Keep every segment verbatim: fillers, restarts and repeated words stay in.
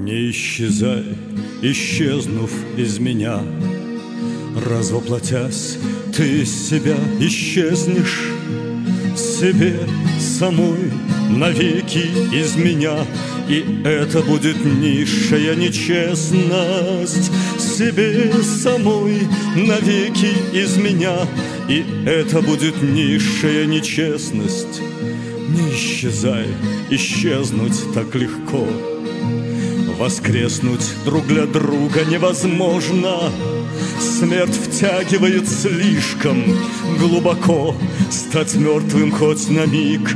Не исчезай, исчезнув из меня, развоплотясь, ты из себя исчезнешь, себе самой навеки из меня. И это будет низшая нечестность, себе самой навеки из меня. И это будет низшая нечестность. Не исчезай, исчезнуть так легко. Воскреснуть друг для друга невозможно. Смерть втягивает слишком глубоко. Стать мертвым хоть на миг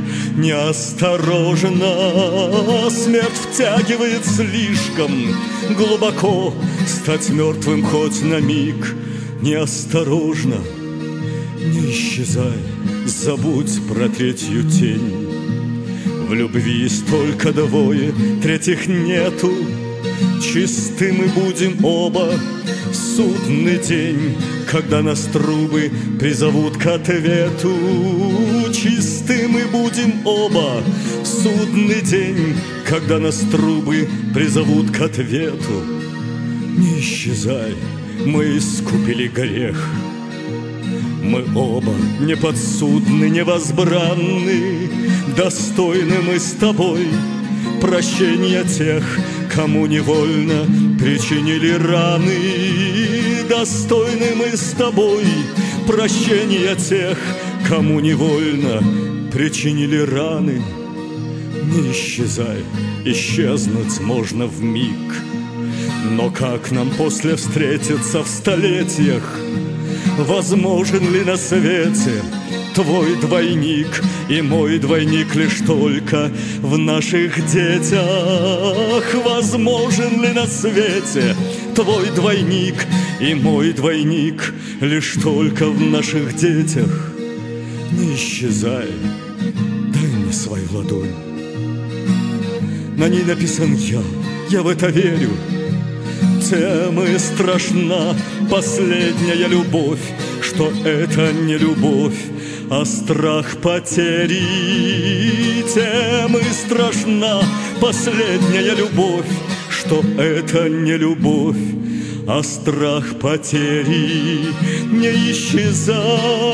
неосторожно. Смерть втягивает слишком глубоко. Стать мертвым хоть на миг неосторожно. Не исчезай, забудь про третью тень. В любви есть только двое, третьих нету. Чисты мы будем оба в судный день, когда нас трубы призовут к ответу. Чисты мы будем оба в судный день, когда нас трубы призовут к ответу. Не исчезай, мы искупили грех. Мы оба неподсудны, невозбранны. Достойны мы с тобой прощения тех, кому невольно причинили раны. Достойны мы с тобой прощения тех, кому невольно причинили раны. Не исчезай, исчезнуть можно вмиг. Но как нам после встретиться в столетиях? Возможен ли на свете твой двойник и мой двойник лишь только в наших детях? Возможен ли на свете твой двойник и мой двойник лишь только в наших детях? Не исчезай, дай мне свою ладонь. На ней написан я, я в это верю. Тем и страшна последняя любовь, что это не любовь, а страх потери. Тем и страшна последняя любовь, что это не любовь, а страх потери. Не исчезай,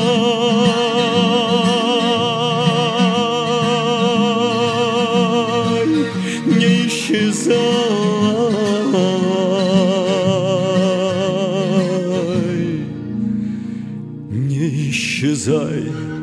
не исчезай. Не исчезай.